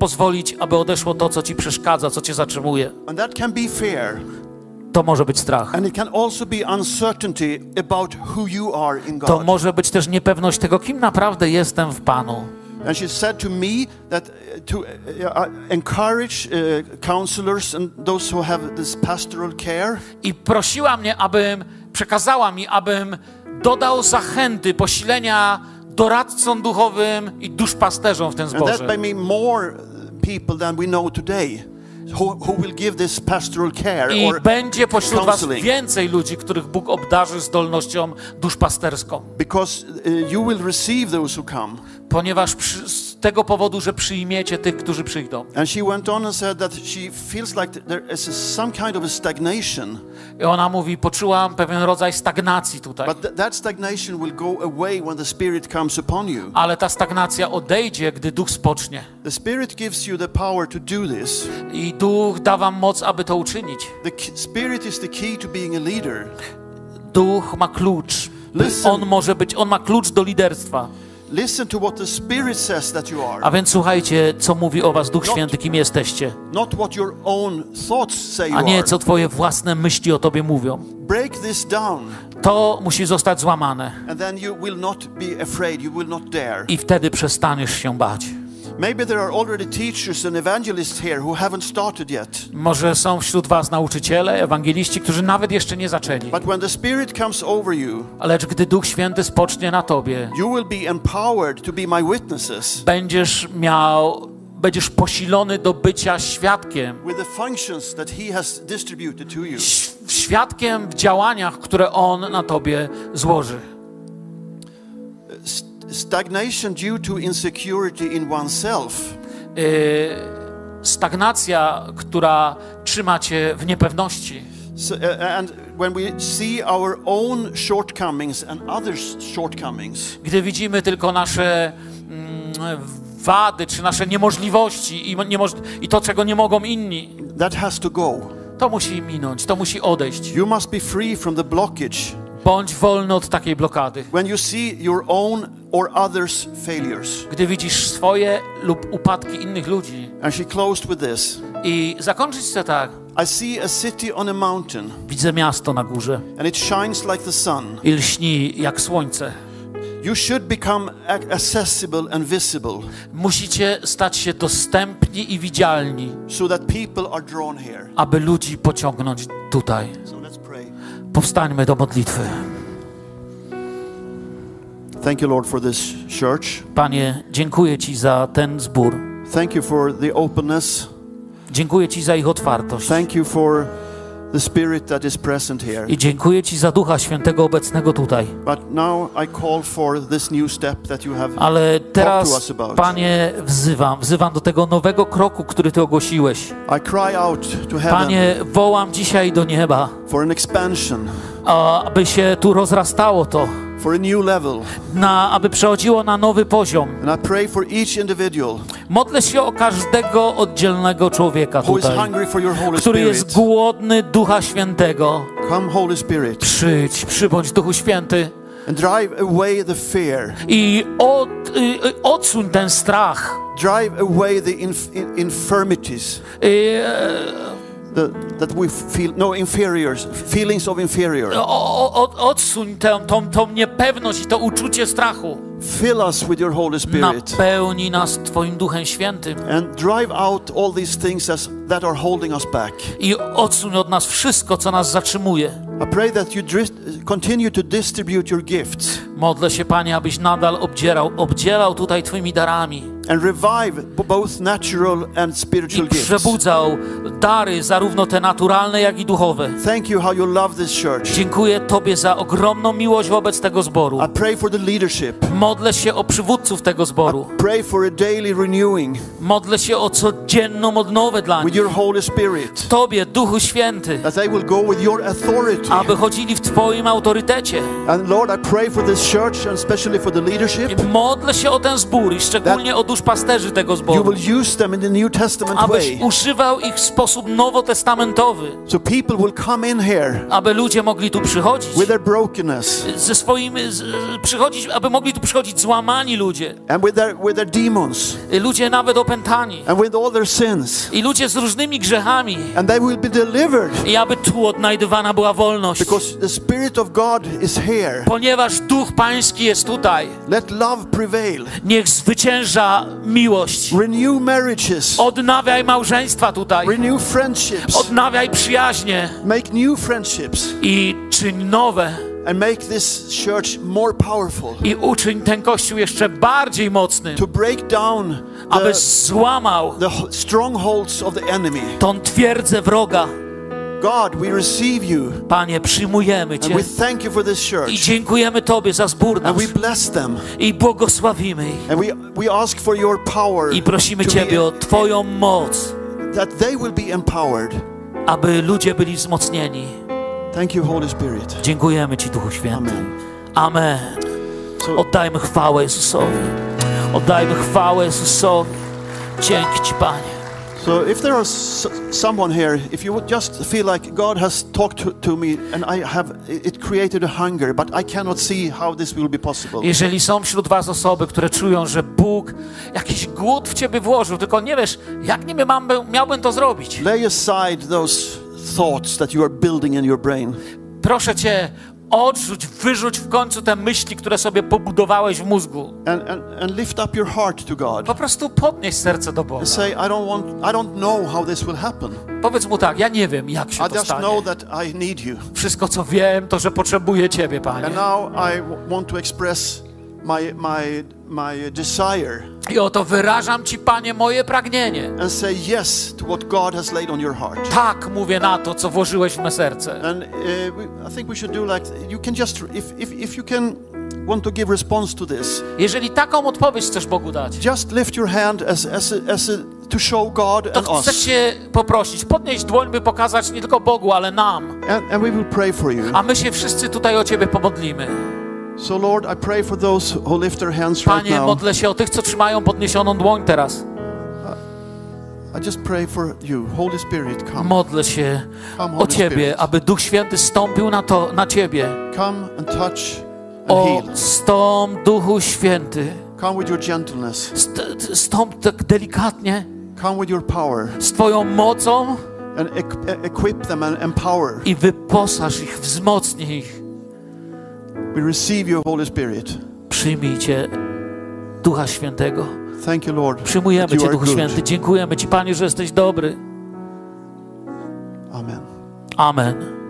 pozwolić, aby odeszło to, co ci przeszkadza, co cię zatrzymuje. And that can be fear. To może być strach. And it can also be uncertainty about who you are in God. To może być też niepewność tego, kim naprawdę jestem w Panu. And she said to me that uh, to uh, uh, encourage uh, counselors and those who have this pastoral care. I prosiła mnie, abym, przekazała mi, abym dodał zachęty, posilenia doradcom duchowym i duszpasterzom w tym And zborze. that may mean more people than we know today. Who, who will give this pastoral care I or będzie pośród was counseling. więcej ludzi, których Bóg obdarzy zdolnością duszpasterską. Because uh, you will receive those who come. Ponieważ przy, z tego powodu, że przyjmiecie tych, którzy przyjdą. And she went on and said that she feels like there is a, some kind of a stagnation. I ona mówi, poczułam pewien rodzaj stagnacji tutaj. But th- that stagnation will go away when the Spirit comes upon you. Ale ta stagnacja odejdzie, gdy Duch spocznie. The Spirit gives you the power to do this. I Duch da wam moc, aby to uczynić. The k- Spirit is the key to being a leader. Duch ma klucz. Listen. On może być, on ma klucz do liderstwa. Listen to what the Spirit says that you are. A więc słuchajcie, co mówi o was Duch Święty, kim jesteście. Not what your own thoughts say you A nie, are. co twoje własne myśli o tobie mówią. Break this down. To musi zostać złamane. And then you will not be afraid, you will not dare. I wtedy przestaniesz się bać. Maybe there are already teachers and evangelists here who haven't started yet. Może są wśród was nauczyciele, ewangeliści, którzy nawet jeszcze nie zaczęli. But when the Spirit comes over you, Lecz gdy Duch Święty spocznie na tobie, you will be empowered to be my witnesses będziesz miał, będziesz posilony do bycia świadkiem. with the functions that He has distributed to you. Ś- Świadkiem w działaniach, które On na tobie złoży. St- Stagnation due to insecurity in oneself Yy, stagnacja, która trzyma cię w niepewności. so, uh, and when we see our own shortcomings and others' shortcomings, Gdy widzimy tylko nasze mm, wady, czy nasze niemożliwości i, niemoż- i to, czego nie mogą inni, that has to go. to musi minąć, to musi odejść. You must be free from the blockage. Bądź wolny od takiej blokady. When you see your own or others' failures. Gdy widzisz swoje lub upadki innych ludzi. And she closed with this. I zakończyć chcę tak. I see a city on a mountain, Widzę miasto na górze and it shines like the sun. i lśni jak słońce. You should become a- accessible and visible Musicie stać się dostępni i widzialni, so that people are drawn here. aby ludzi pociągnąć tutaj. So let's pray. Powstańmy do modlitwy. Thank you, Lord, for this church. Panie, dziękuję Ci za ten zbór. Thank you for the openness. Dziękuję Ci za ich otwartość. Thank you for the Spirit that is present here. I dziękuję Ci za Ducha Świętego obecnego tutaj. But now I call for this new step that you have Ale talked to teraz, us about. Panie, wzywam, wzywam do tego nowego kroku, który Ty ogłosiłeś. I cry out to heaven Panie, wołam dzisiaj do nieba, for an expansion, a- aby się tu rozrastało to, for a new level. na, aby przechodziło na nowy poziom. And I pray for each individual Modlę się o każdego oddzielnego człowieka who is tutaj, hungry for your Holy który jest Spirit. głodny Ducha Świętego. Come, Holy Spirit, Przyjdź, przybądź Duchu Święty and drive away the fear. i od, y, y, odsuń ten strach. Drive away the inf- in- infirmities Y, the, that we feel, no, inferiors, feelings of inferior. o, o, odsuń tę, tą, tą niepewność i to uczucie strachu. Fill us with your Holy Spirit Napełnij nas Twoim Duchem Świętym and drive out all these things as, that are holding us back. i odsuń od nas wszystko, co nas zatrzymuje. I pray that you dris- continue to distribute your gifts Modlę się, Panie, abyś nadal obdzierał, obdzielał tutaj Twoimi darami and revive b- both natural and i spiritual gifts. przebudzał dary, zarówno te naturalne, jak i duchowe. Thank you how you love this church. Dziękuję Tobie za ogromną miłość wobec tego zboru. I pray for the leadership. Modlę się o przywódców tego zboru. Pray for a daily renewing Modlę się o codzienną odnowę dla with nich. your Holy Spirit, Tobie, Duchu Święty, that they will go with your authority. aby chodzili w Twoim autorytecie. And Lord, I pray for this church and especially for the leadership. I modlę się o ten zbór i szczególnie o duszpasterzy tego You zboru, will use them in the New Testament abyś way. używał ich w sposób nowotestamentowy, So people will come in here aby ludzie mogli tu przychodzić with their brokenness ze swoimi, z, przychodzić, aby mogli tu przychodzić złamani ludzie, and with their with their demons ludzie nawet opętani and with all their sins. i ludzie z różnymi grzechami, And they will be delivered i aby tu odnajdywana była wolność, because the Spirit of God is here. ponieważ Duch Pański jest tutaj. Let love prevail. Niech zwycięża miłość. Renew marriages. Odnawiaj małżeństwa tutaj. Renew friendships. Odnawiaj przyjaźnie Make new friendships. i czyń nowe. And make this church more powerful. I uczyń ten Kościół jeszcze bardziej mocny, To break down aby the, złamał the strongholds of the enemy. tą twierdzę wroga. God, we receive you. Panie, przyjmujemy And Cię we thank you for this i church. dziękujemy Tobie za zbór nasz And we bless them. i błogosławimy ich. And we, we ask for your power. I prosimy to Ciebie be, o Twoją moc, that they will be empowered. aby ludzie byli wzmocnieni. Thank you, Holy Spirit. Dziękujemy Ci, Duchu Święty. Amen. Amen. So, Oddajmy chwałę Jezusowi. Oddajmy chwałę Jezusowi. Dzięki Ci, Panie. so if there is someone here, if you would just feel like God has talked to, to me and I have, it created a hunger, but I cannot see how this will be possible. Jeżeli są wśród was osoby, które czują, że Bóg jakiś głód w ciebie włożył, tylko nie wiesz, jak niby mam, miałbym to zrobić. Lay aside those thoughts that you are building in your brain. Proszę Cię, odrzuć, wyrzuć w końcu te myśli, które sobie pobudowałeś w mózgu. And, and, and lift up your heart to God. Po prostu podnieś serce do Boga. And say, I don't want, I don't know how this will happen. Powiedz Mu tak, ja nie wiem, jak się I to just stanie. know that I need you. Wszystko, co wiem, to, że potrzebuję Ciebie, Panie. And now I w- want to express my, my, my desire I oto wyrażam Ci, Panie, moje pragnienie. and say yes to what God has laid on your heart. Tak mówię na to, co włożyłeś w me serce. And uh, we, I think we should do like, you can just, if, if, if you can want to give response to this, Jeżeli taką odpowiedź chcesz Bogu dać, just lift your hand as, as, a, as a, to show God to and chcę us. Cię poprosić, podnieść dłoń, by pokazać nie tylko Bogu, ale nam. And, and we will pray for you. A my się wszyscy tutaj o Ciebie pomodlimy. So Lord, I pray for those who lift their hands right Panie, now. modlę się o tych, co trzymają podniesioną dłoń teraz. I just pray for you. Holy Spirit, come. Modlę się Come, o Holy Ciebie, Spirit. aby Duch Święty stąpił na, to, na Ciebie. Come and touch and O, heal. stąp, Duchu Święty. Come with your gentleness. St- stąp tak delikatnie, Come with your power z Twoją mocą and equ- equip them and empower. i wyposaż ich, wzmocnij ich. We receive you, Holy Spirit. Przyjmijcie Ducha Świętego. Thank you, Lord. Przyjmujemy that you Cię, are Duchu good. Święty. Dziękujemy Ci, Panie, że jesteś dobry. Amen. Amen.